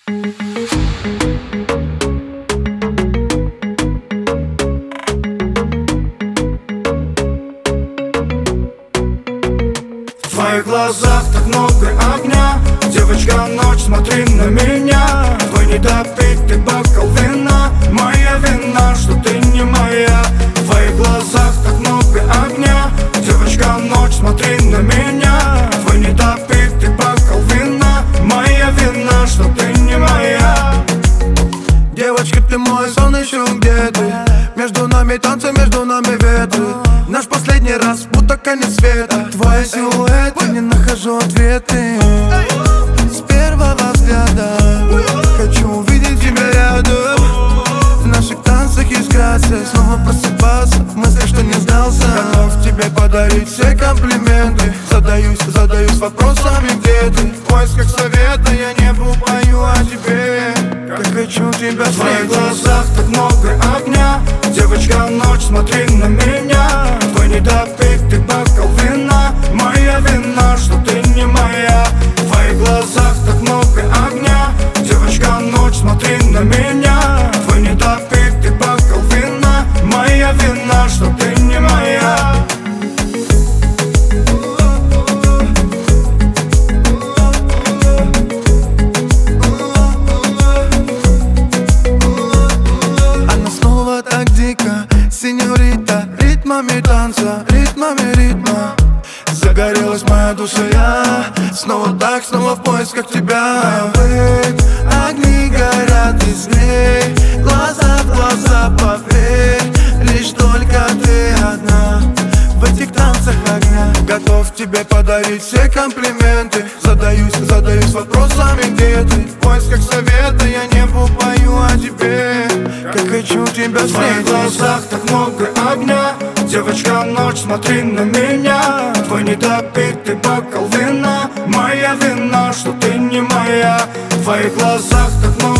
В твоих глазах так много огня. Девочка, ночь, смотри на меня. Твой недопитый бокал вина. Моя вина, что ты не моя. В твоих глазах так много огня. Девочка, ночь, смотри на меня. Твой недопитый бокал вина. Моя вина, что ты не моя. Девочка, ты мой сон, еще где ты? Между нами танцы, между нами ветры. Наш последний раз, будто конец света. Твой силуэт, я не нахожу ответы. С первого взгляда хочу увидеть тебя рядом. В наших танцах есть грация. Снова просыпаться в мысли, что не сдался. Готов тебе подарить все комплименты. Задаюсь вопросами, где ты? В поисках совета я небу пою о тебе. Как хочу тебя встретить. В твоих глазах так много огня. Девочка, ночь, смотри на меня. Твой недопитый бокал вина. Моя вина, что ты не моя. В твоих глазах так много огня. Девочка, ночь, смотри на меня. Твой недопитый бокал вина. Моя вина, что ты не моя. Сеньорита, ритмами танца, ритмами ритма. Загорелась моя душа, снова так, снова в поисках тебя. Огни горят искрей, глаза в глаза, поверь. Лишь только ты одна в этих танцах огня. Готов тебе подарить все комплименты. Задаюсь вопросами, где ты? В поисках совета я небу пою о тебе. Как хочу тебя встретить. В твоих глазах так много огня. Девочка, ночь, смотри на меня. Твой недопитый бокал вина. Моя вина, что ты не моя. В твоих глазах так много